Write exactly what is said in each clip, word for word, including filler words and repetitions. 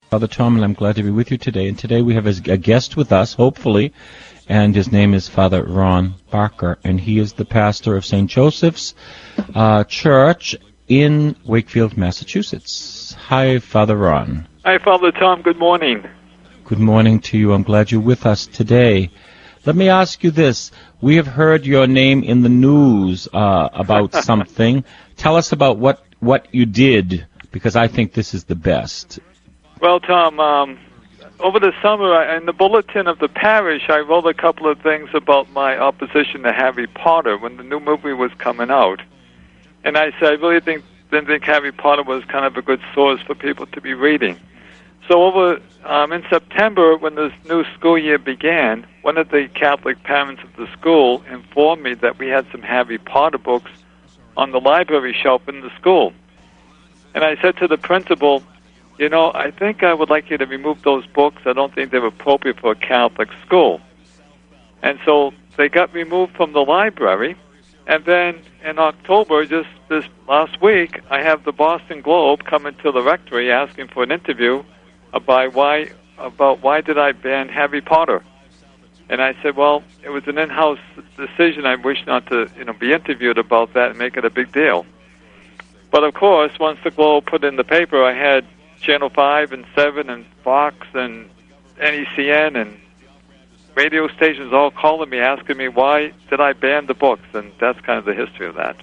Father Tom, and I'm glad to be with you today. And today we have a guest with us, hopefully, and his name is Father Ron Barker, and he is the pastor of Saint Joseph's uh, Church in Wakefield, Massachusetts. Hi, Father Ron. Hi, Father Tom. Good morning. Good morning to you. I'm glad you're with us today. Let me ask you this. We have heard your name in the news uh, about something. Tell us about what, what you did, because I think this is the best. Well, Tom, um, over the summer, I, in the bulletin of the parish, I wrote a couple of things about my opposition to Harry Potter when the new movie was coming out. And I said I really think, didn't think Harry Potter was kind of a good source for people to be reading. So over um, in September, when this new school year began, one of the Catholic parents of the school informed me that we had some Harry Potter books on the library shelf in the school. And I said to the principal, you know, I think I would like you to remove those books. I don't think they're appropriate for a Catholic school. And so they got removed from the library. And then in October, just this last week, I have the Boston Globe coming to the rectory asking for an interview about why, about why did I ban Harry Potter. And I said, well, it was an in-house decision. I wish not to, you know, be interviewed about that and make it a big deal. But of course, once the Globe put in the paper, I had Channel five and seven and Fox and N E C N and radio stations all calling me, asking me why did I ban the books, and that's kind of the history of that.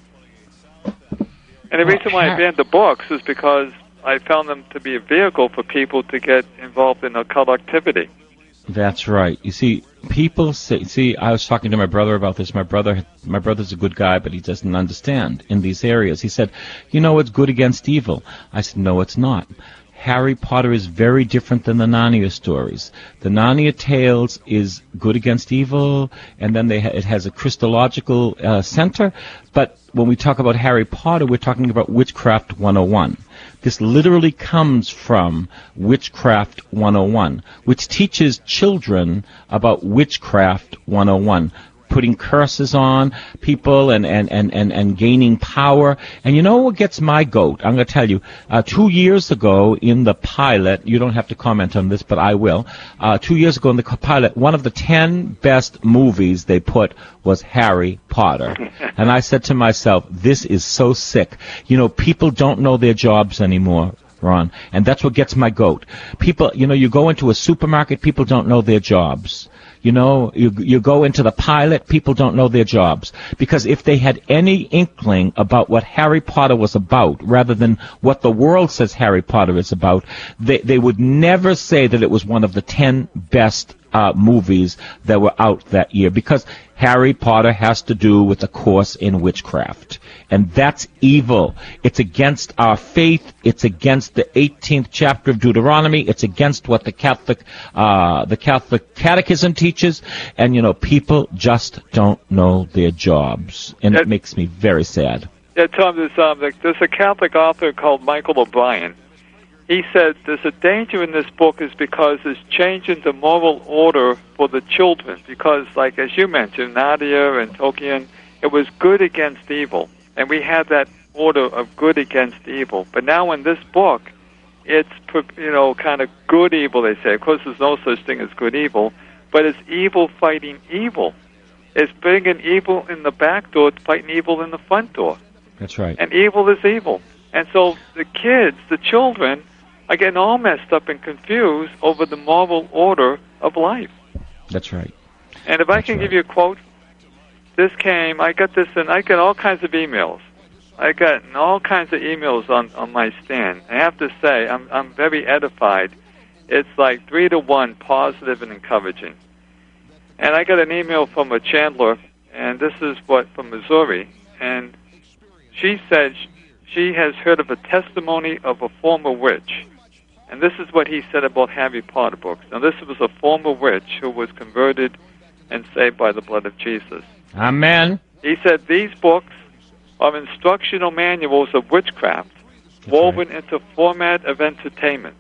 And the reason why I banned the books is because I found them to be a vehicle for people to get involved in occult activity. That's right. You see, people say, see, I was talking to my brother about this. My brother, my brother's a good guy, but he doesn't understand in these areas. He said, you know, it's good against evil. I said, no, it's not. Harry Potter is very different than the Narnia stories. The Narnia tales is good against evil, and then they ha- it has a Christological uh, center. But when we talk about Harry Potter, we're talking about Witchcraft one oh one. This literally comes from Witchcraft one oh one, which teaches children about Witchcraft one oh one. Putting curses on people and, and, and, and, and gaining power. And you know what gets my goat? I'm going to tell you. Uh, two years ago in the pilot, you don't have to comment on this, but I will. Uh, two years ago in the pilot, one of the ten best movies they put was Harry Potter. And I said to myself, this is so sick. You know, people don't know their jobs anymore, Ron. And that's what gets my goat. People, you know, you go into a supermarket, people don't know their jobs. You know, you you go into the pilot, people don't know their jobs. Because if they had any inkling about what Harry Potter was about, rather than what the world says Harry Potter is about, they, they would never say that it was one of the ten best uh, movies that were out that year. Because Harry Potter has to do with a course in witchcraft. And that's evil. It's against our faith. It's against the eighteenth chapter of Deuteronomy. It's against what the Catholic, uh, the Catholic Catechism teaches. And, you know, people just don't know their jobs. And it, it makes me very sad. Yeah, Tom, there's, um, there's a Catholic author called Michael O'Brien. He said there's a danger in this book is because it's changing the moral order for the children. Because, like, as you mentioned, Nadia and Tolkien, it was good against evil. And we had that order of good against evil. But now in this book, it's, you know, kind of good evil, they say. Of course, there's no such thing as good evil, but it's evil fighting evil. It's bringing evil in the back door, fighting evil in the front door. That's right. And evil is evil. And so the kids, the children, are getting all messed up and confused over the moral order of life. That's right. And if I That's can right. give you a quote, this came, I got this, and I got all kinds of emails. I got all kinds of emails on, on my stand. I have to say, I'm I'm very edified. It's like three to one, positive and encouraging. And I got an email from a Chandler, and this is what from Missouri, and she said she has heard of a testimony of a former witch. And this is what he said about Harry Potter books. Now, this was a former witch who was converted and saved by the blood of Jesus. Amen. He said these books are instructional manuals of witchcraft That's woven right. into format of entertainment.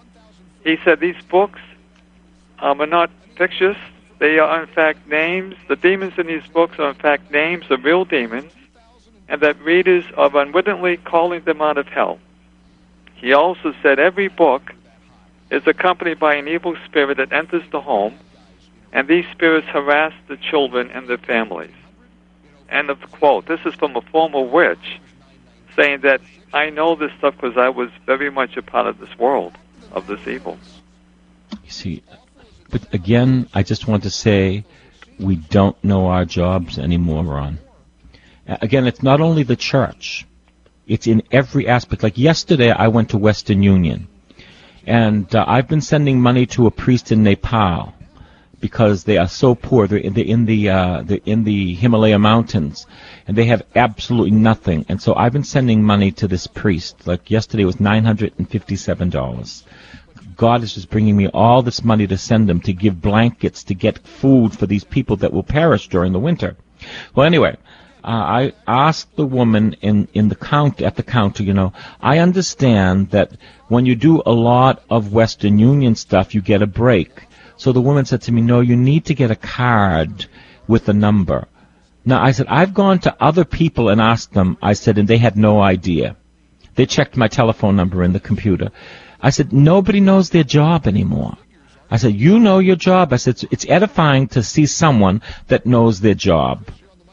He said these books um, are not fictitious. They are, in fact, names. The demons in these books are, in fact, names of real demons, and that readers are unwittingly calling them out of hell. He also said every book is accompanied by an evil spirit that enters the home, and these spirits harass the children and their families. End of the quote. This is from a former witch saying that I know this stuff because I was very much a part of this world, of this evil. You see, but again, I just want to say we don't know our jobs anymore, Ron. Again, it's not only the church. It's in every aspect. Like yesterday, I went to Western Union, and uh, I've been sending money to a priest in Nepal because they are so poor. They're in the in the, uh, they're in the Himalaya mountains, and they have absolutely nothing. And so I've been sending money to this priest. Like yesterday was nine hundred fifty-seven dollars. God is just bringing me all this money to send them, to give blankets, to get food for these people that will perish during the winter. Well, anyway, uh, I asked the woman in, in the count at the counter, you know, I understand that when you do a lot of Western Union stuff, you get a break. So the woman said to me, no, you need to get a card with a number. Now, I said, I've gone to other people and asked them, I said, and they had no idea. They checked my telephone number in the computer. I said, nobody knows their job anymore. I said, you know your job. I said, it's, it's edifying to see someone that knows their job.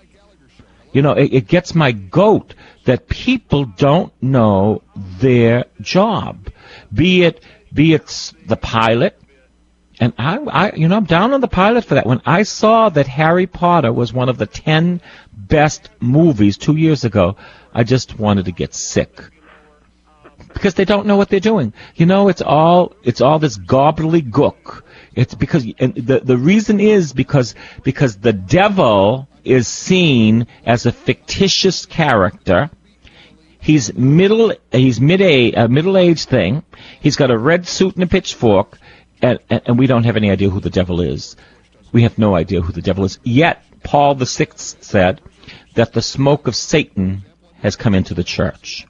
You know, it, it gets my goat that people don't know their job. Be it, be it the pilot. And I, I, you know, I'm down on the pilot for that. When I saw that Harry Potter was one of the ten best movies two years ago, I just wanted to get sick. Because they don't know what they're doing. You know, it's all it's all this gobbledygook. It's because and the the reason is because because the devil is seen as a fictitious character. He's middle he's mid a uh, middle aged thing. He's got a red suit and a pitchfork, and, and and we don't have any idea who the devil is. We have no idea who the devil is. Yet Paul the Sixth said that the smoke of Satan has come into the church.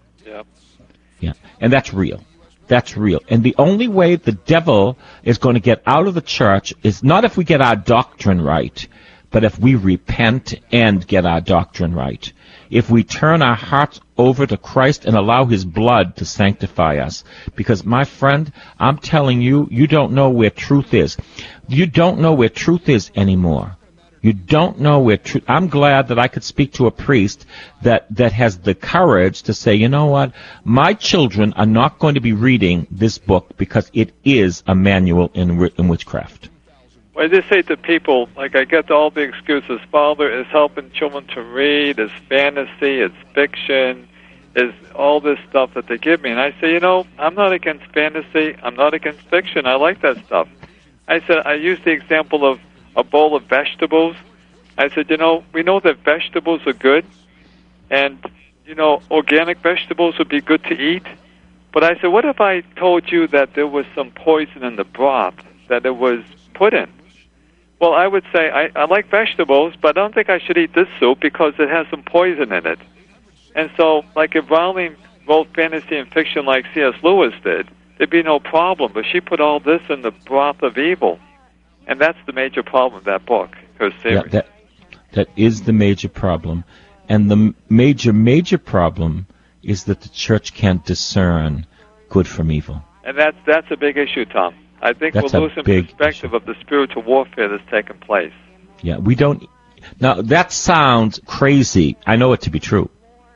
Yeah, and that's real. That's real. And the only way the devil is going to get out of the church is not if we get our doctrine right, but if we repent and get our doctrine right. If we turn our hearts over to Christ and allow His blood to sanctify us. Because, my friend, I'm telling you, you don't know where truth is. You don't know where truth is anymore. You don't know where truth... I'm glad that I could speak to a priest that, that has the courage to say, you know what, my children are not going to be reading this book because it is a manual in, in witchcraft. Well, I just say to people, like I get all the excuses, Father, is helping children to read, is fantasy, it's fiction, is all this stuff that they give me. And I say, you know, I'm not against fantasy, I'm not against fiction, I like that stuff. I said, I use the example of a bowl of vegetables. I said, you know, we know that vegetables are good, and, you know, organic vegetables would be good to eat. But I said, what if I told you that there was some poison in the broth that it was put in? Well, I would say, I, I like vegetables, but I don't think I should eat this soup because it has some poison in it. And so, like if Rowling wrote fantasy and fiction like C S Lewis did, there'd be no problem. But she put all this in the broth of evil. And that's the major problem of that book, her series. Yeah, that, that is the major problem. And the major, major problem is that the church can't discern good from evil. And that's, that's a big issue, Tom. I think that's we're losing perspective issue. of the spiritual warfare that's taken place. Yeah, we don't... Now, that sounds crazy. I know it to be true.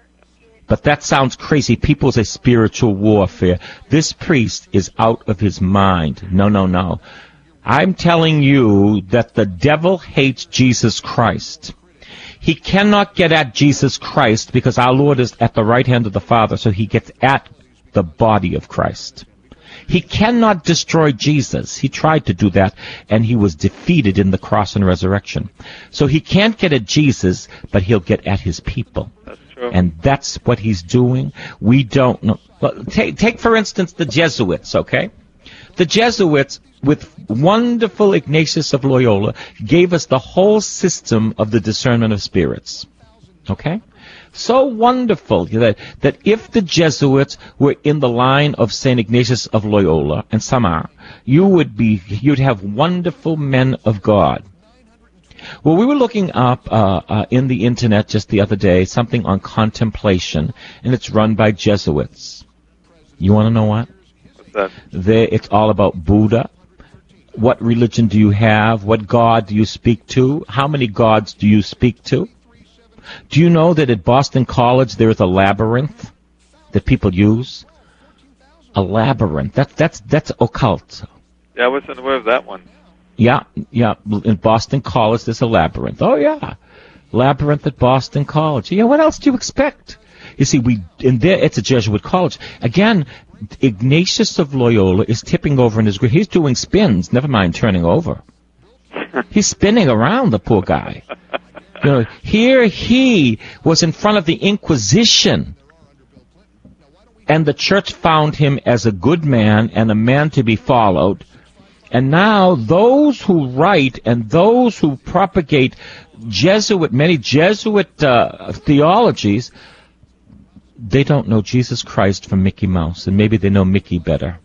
But that sounds crazy. People say spiritual warfare. This priest is out of his mind. No, no, no. I'm telling you that the devil hates Jesus Christ. He cannot get at Jesus Christ because our Lord is at the right hand of the Father, so he gets at the body of Christ. He cannot destroy Jesus. He tried to do that, and he was defeated in the cross and resurrection. So he can't get at Jesus, but he'll get at his people. That's true. And that's what he's doing. We don't know. Well, take, take, for instance, the Jesuits, okay? The Jesuits, with wonderful Ignatius of Loyola, gave us the whole system of the discernment of spirits. Okay? So wonderful that, that if the Jesuits were in the line of Saint Ignatius of Loyola, and some are, you would be, you'd have wonderful men of God. Well, we were looking up uh, uh, in the internet just the other day something on contemplation, and it's run by Jesuits. You want to know what? that? They, it's all about Buddha. What religion do you have? What God do you speak to? How many gods do you speak to? Do you know that at Boston College there is a labyrinth that people use? A labyrinth. That's that's that's occult. Yeah, I wasn't aware of that one. Yeah, yeah. In Boston College there's a labyrinth. Oh yeah, labyrinth at Boston College. Yeah. What else do you expect? You see, we in there it's a Jesuit college. Again, Ignatius of Loyola is tipping over in his grave. He's doing spins. Never mind turning over. He's spinning around, the poor guy. You know, here he was in front of the Inquisition, and the church found him as a good man and a man to be followed. And now those who write and those who propagate Jesuit, many Jesuit uh, theologies, they don't know Jesus Christ from Mickey Mouse, and maybe they know Mickey better.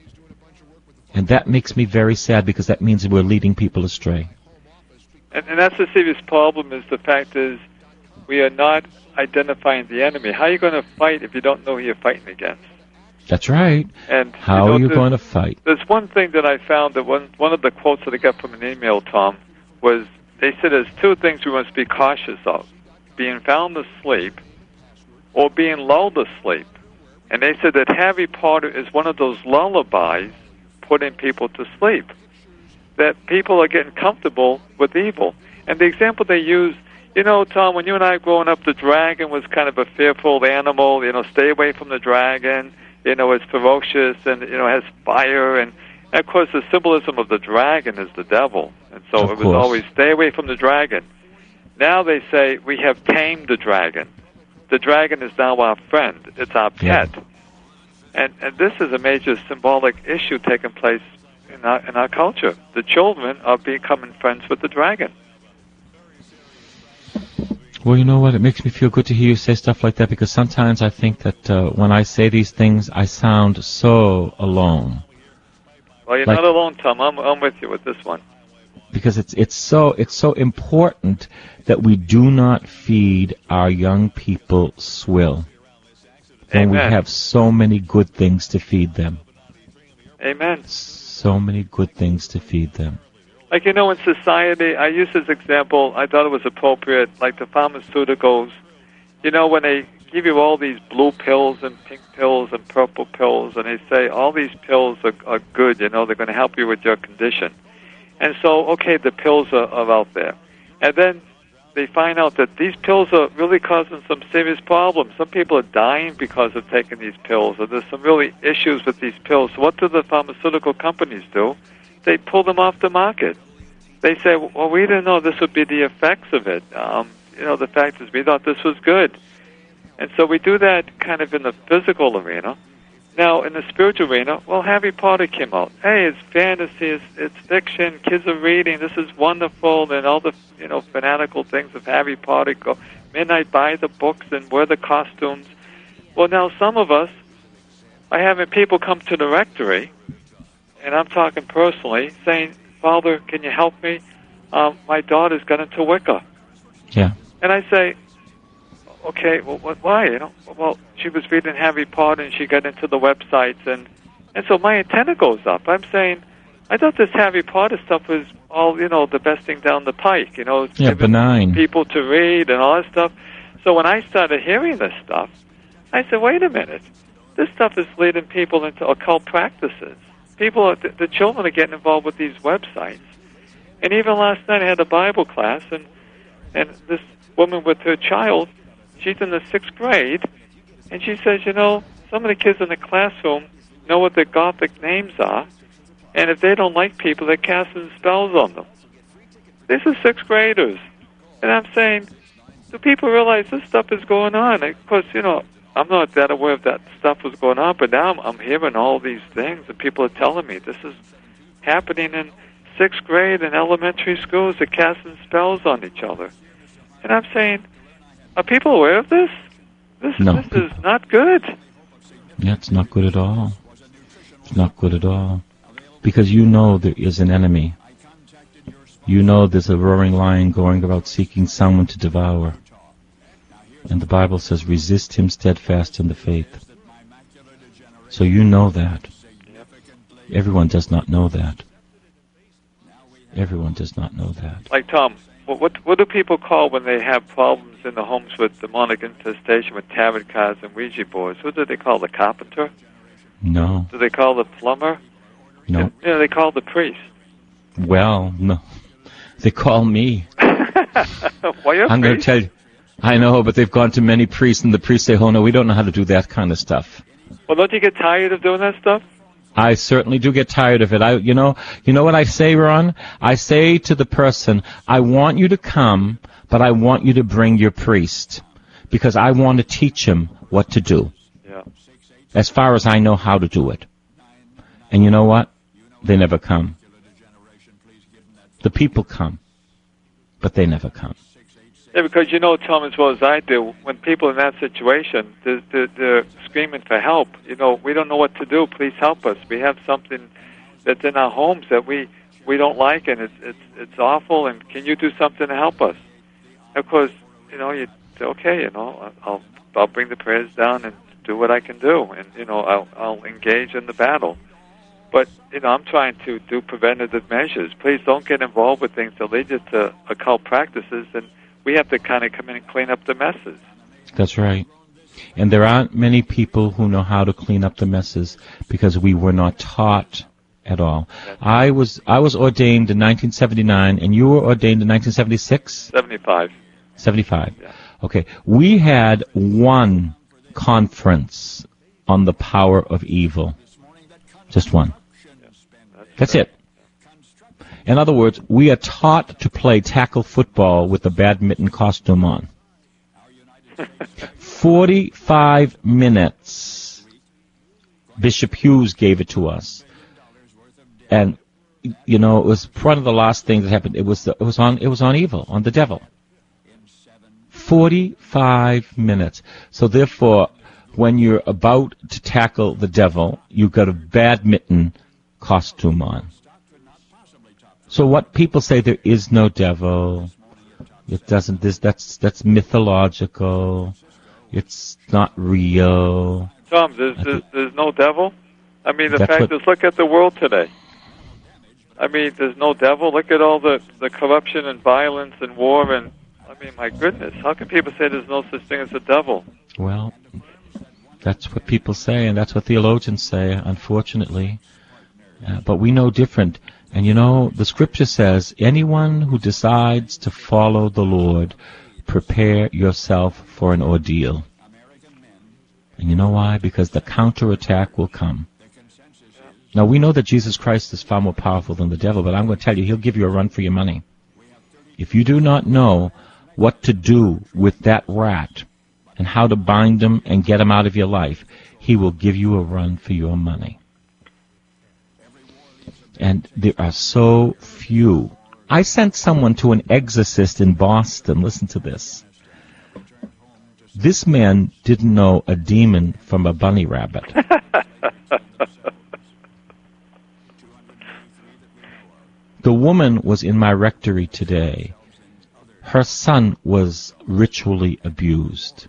And that makes me very sad, because that means we're leading people astray. And, and that's the serious problem, is the fact is we are not identifying the enemy. How are you going to fight if you don't know who you're fighting against? That's right. And How you know, are you going to fight? There's one thing that I found, that one, one of the quotes that I got from an email, Tom, was they said there's two things we must be cautious of: being found asleep or being lulled asleep. And they said that Harry Potter is one of those lullabies putting people to sleep, that people are getting comfortable with evil. And the example they use, you know, Tom, when you and I were growing up, the dragon was kind of a fearful animal. You know, stay away from the dragon. You know, it's ferocious and, you know, has fire. And, and of course, the symbolism of the dragon is the devil. And so of it was course. always stay away from the dragon. Now they say we have tamed the dragon. The dragon is now our friend. It's our pet. Yeah. And, and this is a major symbolic issue taking place in our, in our culture. The children are becoming friends with the dragon. Well, you know what? It makes me feel good to hear you say stuff like that, because sometimes I think that uh, when I say these things, I sound so alone. Well, you're like, not alone, Tom. I'm, I'm with you with this one. Because it's it's so it's so important that we do not feed our young people swill when Amen. we have so many good things to feed them. Amen. So many good things to feed them. Like, you know, in society, I use this example, I thought it was appropriate, like the pharmaceuticals. You know, when they give you all these blue pills and pink pills and purple pills, and they say all these pills are, are good, you know, they're going to help you with your condition. And so, okay, the pills are, are out there. And then they find out that these pills are really causing some serious problems. Some people are dying because of taking these pills, or there's some really issues with these pills. So what do the pharmaceutical companies do? They pull them off the market. They say, well, we didn't know this would be the effects of it. Um, you know, the fact is we thought this was good. And so we do that kind of in the physical arena. Now, in the spiritual arena, well, Harry Potter came out. Hey, it's fantasy, it's, it's fiction, kids are reading, this is wonderful, and all the, you know, fanatical things of Harry Potter, go midnight, buy the books and wear the costumes. Well, now some of us are having people come to the rectory, and I'm talking personally, saying, Father, can you help me? Um, my daughter's got into Wicca. Yeah. And I say, okay, well, what, why? You know, well, she was reading Harry Potter and she got into the websites, and and so my antenna goes up. I'm saying, I thought this Harry Potter stuff was all, you know, the best thing down the pike. You know, yeah, benign. People to read and all that stuff. So when I started hearing this stuff, I said, wait a minute, this stuff is leading people into occult practices. People, are, the, the children are getting involved with these websites. And even last night I had a Bible class, and and this woman with her child, she's in the sixth grade, and she says, you know, some of the kids in the classroom know what their Gothic names are, and if they don't like people, they're casting spells on them. These are sixth graders. And I'm saying, do people realize this stuff is going on? And of course, you know, I'm not that aware of that stuff was going on, but now I'm, I'm hearing all these things, and people are telling me this is happening in sixth grade in elementary schools. They're casting spells on each other. And I'm saying, are people aware of this? This, no. this is not good. Yeah, it's not good at all. It's not good at all. Because you know there is an enemy. You know there's a roaring lion going about seeking someone to devour. And the Bible says, resist him steadfast in the faith. So you know that. Yep. Everyone does not know that. Everyone does not know that. Like Tom, what, what what do people call when they have problems in the homes with demonic infestation, with tarot cards and Ouija boards? What do they call the carpenter? No. Do they call the plumber? No. And, you know, they call the priest. Well, no. They call me. Why you're a I'm going to priest? tell you. I know, but they've gone to many priests, and the priests say, oh, no, we don't know how to do that kind of stuff. Well, don't you get tired of doing that stuff? I certainly do get tired of it. I, you know, you know what I say, Ron? I say to the person, I want you to come, but I want you to bring your priest, because I want to teach him what to do, Yeah. as far as I know how to do it. And you know what? They never come. The people come, but they never come. Yeah, because you know, Tom, as well as I do, when people in that situation, they're, they're, they're screaming for help. You know, we don't know what to do. Please help us. We have something that's in our homes that we, we don't like, and it's it's it's awful. And can you do something to help us? Of course, you know, you say, okay, you know, I'll I'll bring the prayers down and do what I can do, and you know, I'll I'll engage in the battle. But, you know, I'm trying to do preventative measures. Please don't get involved with things that lead you to occult practices, and we have to kind of come in and clean up the messes. That's right. And there aren't many people who know how to clean up the messes because we were not taught at all. I was I was ordained in nineteen seventy-nine, and you were ordained in nineteen seventy-six? seventy-five. seventy-five. Yeah. Okay. We had one conference on the power of evil. Just one. That's it. In other words, we are taught to play tackle football with a badminton costume on. Forty-five minutes. Bishop Hughes gave it to us, and you know it was one of the last things that happened. It was the, it was on it was on evil, on the devil. Forty-five minutes. So therefore, when you're about to tackle the devil, you've got a badminton costume on. So what people say, there is no devil. It doesn't. This that's that's mythological. It's not real. Tom, there's, there's there's no devil. I mean, the That's fact what- is, look at the world today. I mean, there's no devil. Look at all the the corruption and violence and war, and I mean, my goodness, how can people say there's no such thing as a devil? Well, that's what people say, and that's what theologians say, unfortunately. Uh, but we know different. And you know, the scripture says, anyone who decides to follow the Lord, prepare yourself for an ordeal. And you know why? Because the counterattack will come. Now, we know that Jesus Christ is far more powerful than the devil, but I'm going to tell you, he'll give you a run for your money. If you do not know what to do with that rat and how to bind him and get him out of your life, he will give you a run for your money. And there are so few. I sent someone to an exorcist in Boston. Listen to this. This man didn't know a demon from a bunny rabbit. The woman was in my rectory today. Her son was ritually abused.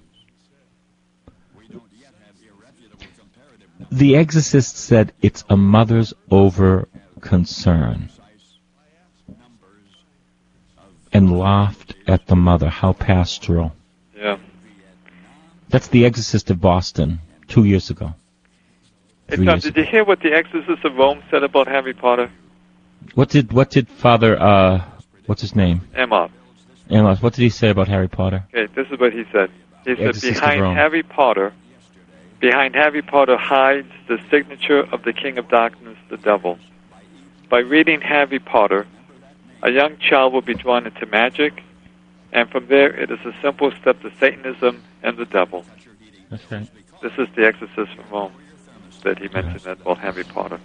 The exorcist said it's a mother's over concern, and laughed at the mother. How pastoral. Yeah. That's the exorcist of Boston two years ago. Hey, Three Tom, years did ago. you hear what the exorcist of Rome said about Harry Potter? What did what did Father uh what's his name? Emma. Amos, what did he say about Harry Potter? Okay, this is what he said. He said, Exorcist of behind Rome. Harry Potter, behind Harry Potter hides the signature of the King of Darkness, the devil. By reading Harry Potter, a young child will be drawn into magic, and from there it is a simple step to Satanism and the devil. That's right. This is the exorcist from Rome that he mentioned that about Harry Potter.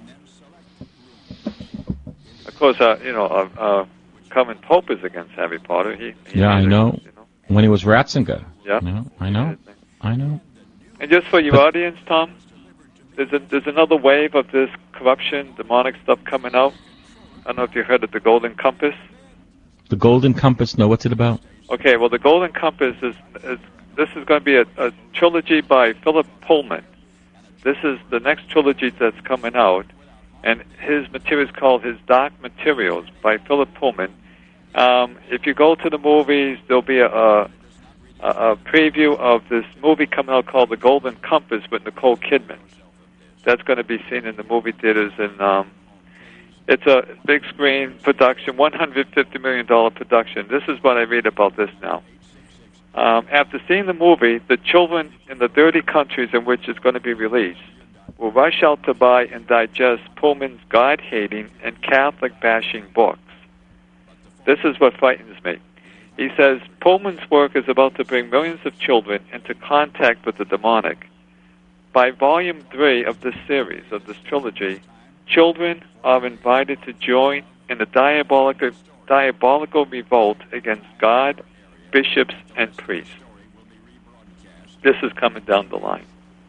Of course, uh, you know, uh, uh, Common Pope is against Harry Potter. He, he Yeah, I made it, know. You know. When he was Ratzinger. Yeah. You know, I know. I know. And just for your But- audience, Tom, there's a, there's another wave of this corruption, demonic stuff coming out. I don't know if you heard of the Golden Compass. The Golden Compass, no, what's it about? Okay, well, the Golden Compass is, is this is going to be a, a trilogy by Philip Pullman. This is the next trilogy that's coming out, and his material is called His Dark Materials by Philip Pullman. Um, if you go to the movies, there'll be a, a, a preview of this movie coming out called The Golden Compass with Nicole Kidman. That's going to be seen in the movie theaters, and um, it's a big screen production, one hundred fifty million dollars production. This is what I read about this now. Um, after seeing the movie, the children in the thirty countries in which it's going to be released will rush out to buy and digest Pullman's God-hating and Catholic-bashing books. This is what frightens me. He says, Pullman's work is about to bring millions of children into contact with the demonic. By volume three of this series, of this trilogy, children are invited to join in the diabolical, diabolical revolt against God, bishops, and priests. This is coming down the line.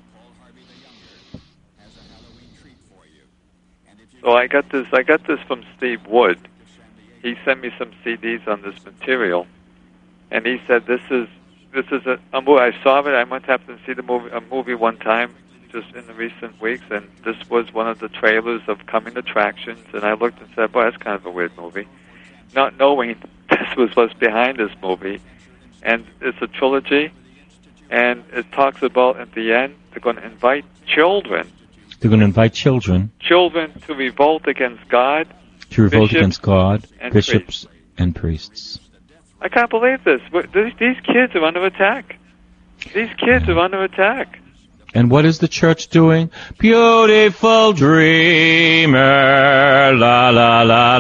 So I got this. I got this from Steve Wood. He sent me some C Ds on this material, and he said this is this is a, a movie. I saw it. I went to happen to see the movie a movie one time just in the recent weeks, and this was one of the trailers of coming attractions. And I looked and said, "Boy, that's kind of a weird movie," not knowing this was what's behind this movie. And it's a trilogy, and it talks about at the end they're going to invite children. They're going to invite children. Children to revolt against God. To revolt bishops, against God, and bishops, priests. and priests. I can't believe this. These, these kids are under attack. These kids are under attack. And what is the church doing? Beautiful dreamer, la la la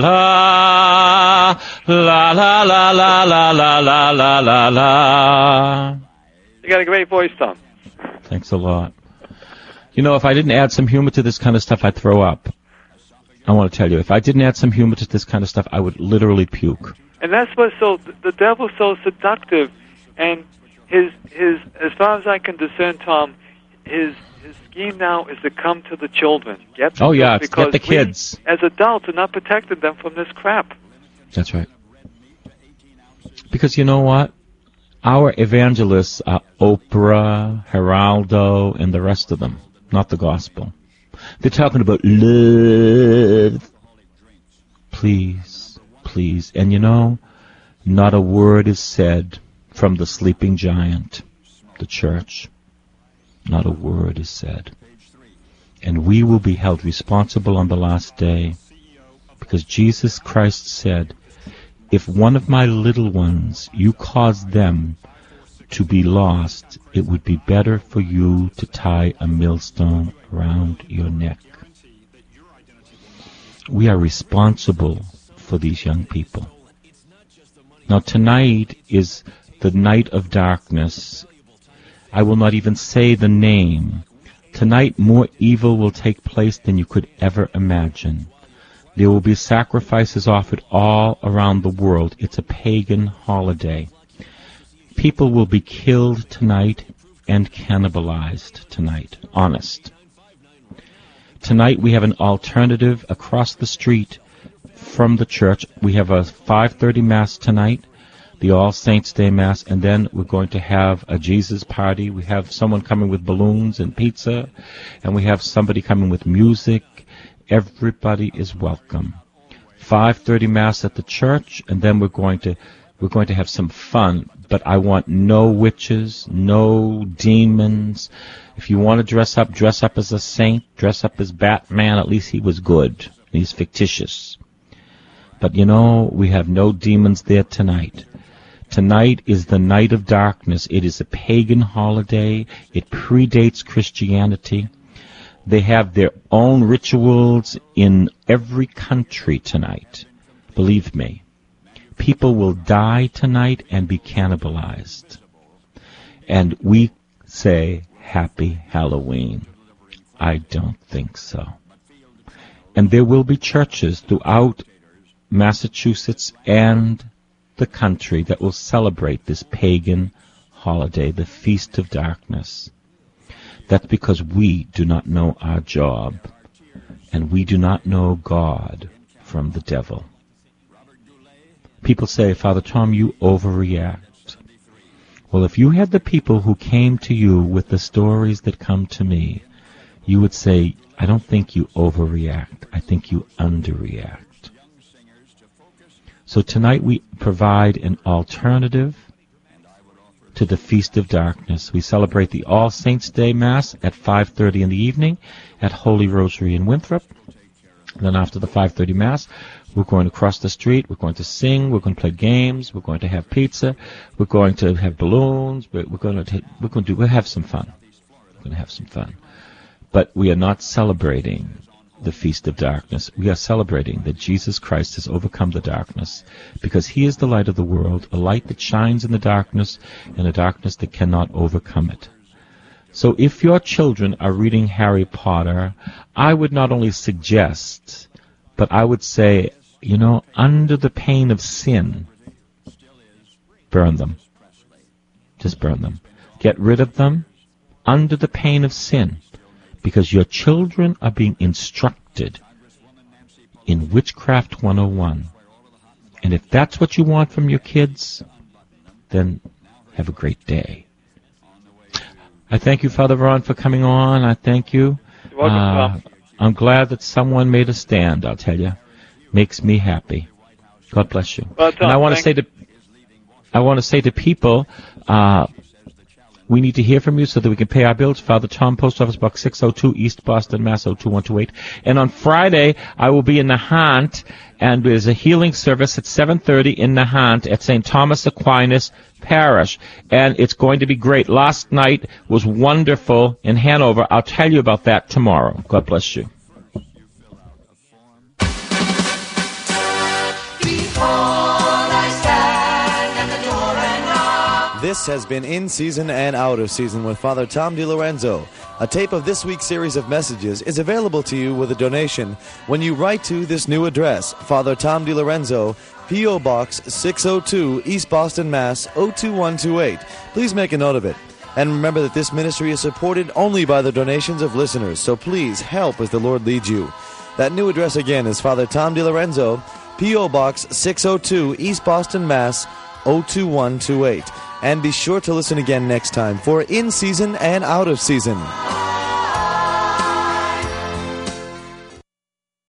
la, la la la la la la la la la la. You got a great voice, Tom. Thanks a lot. You know, if I didn't add some humor to this kind of stuff, I'd throw up. I want to tell you, if I didn't add some humor to this kind of stuff, I would literally puke. And that's what's so, the devil's so seductive, and his, his, as far as I can discern, Tom, his, his scheme now is to come to the children. Get the oh yeah, kids, get the kids. We, as adults, are not protecting them from this crap. That's right. Because you know what? Our evangelists are Oprah, Geraldo, and the rest of them, not the gospel. They're talking about love. Please, please. And you know, not a word is said from the sleeping giant, the church. Not a word is said. And we will be held responsible on the last day, because Jesus Christ said, if one of my little ones, you cause them to be lost, it would be better for you to tie a millstone around your neck. We are responsible for these young people. Now tonight is the night of darkness. I will not even say the name. Tonight more evil will take place than you could ever imagine. There will be sacrifices offered all around the world. It's a pagan holiday. People will be killed tonight and cannibalized tonight. Honest. Tonight we have an alternative across the street from the church. We have a five thirty Mass tonight, the All Saints Day Mass, and then we're going to have a Jesus party. We have someone coming with balloons and pizza, and we have somebody coming with music. Everybody is welcome. five thirty Mass at the church, and then we're going to we're going to have some fun. But I want no witches, no demons. If you want to dress up, dress up as a saint, dress up as Batman. At least he was good. He's fictitious. But you know, we have no demons there tonight. Tonight is the night of darkness. It is a pagan holiday. It predates Christianity. They have their own rituals in every country tonight. Believe me. People will die tonight and be cannibalized. And we say, Happy Halloween. I don't think so. And there will be churches throughout Massachusetts and the country that will celebrate this pagan holiday, the Feast of Darkness. That's because we do not know our job, and we do not know God from the devil. People say, Father Tom, you overreact. Well, if you had the people who came to you with the stories that come to me, you would say, I don't think you overreact. I think you underreact. So tonight we provide an alternative to the Feast of Darkness. We celebrate the All Saints' Day Mass at five thirty in the evening at Holy Rosary in Winthrop. And then after the five thirty Mass, we're going to cross the street, we're going to sing, we're going to play games, we're going to have pizza, we're going to have balloons, we're, we're going to we're going to do, we'll have some fun. We're going to have some fun. But we are not celebrating the Feast of Darkness. We are celebrating that Jesus Christ has overcome the darkness, because he is the light of the world, a light that shines in the darkness, and a darkness that cannot overcome it. So if your children are reading Harry Potter, I would not only suggest, but I would say, you know, under the pain of sin, burn them. Just burn them. Get rid of them under the pain of sin. Because your children are being instructed in Witchcraft one oh one. And if that's what you want from your kids, then have a great day. I thank you, Father Ron, for coming on. I thank you. You're welcome, uh, Tom. I'm glad that someone made a stand, I'll tell you. Makes me happy. God bless you. Well, Tom, and I want to say thank- to I want to say to people, uh, we need to hear from you so that we can pay our bills. Father Tom, Post Office Box six oh two, East Boston, Mass. oh two one two eight. And on Friday, I will be in Nahant, and there's a healing service at seven thirty in Nahant at Saint Thomas Aquinas Parish. And it's going to be great. Last night was wonderful in Hanover. I'll tell you about that tomorrow. God bless you. This has been In Season and Out of Season with Father Tom DiLorenzo. A tape of this week's series of messages is available to you with a donation when you write to this new address, Father Tom DiLorenzo, P O. Box six oh two, East Boston, Mass. oh two one two eight. Please make a note of it. And remember that this ministry is supported only by the donations of listeners, so please help as the Lord leads you. That new address again is Father Tom DiLorenzo, P O. Box six oh two, East Boston, Mass. oh two one two eight. And be sure to listen again next time for In Season and Out of Season.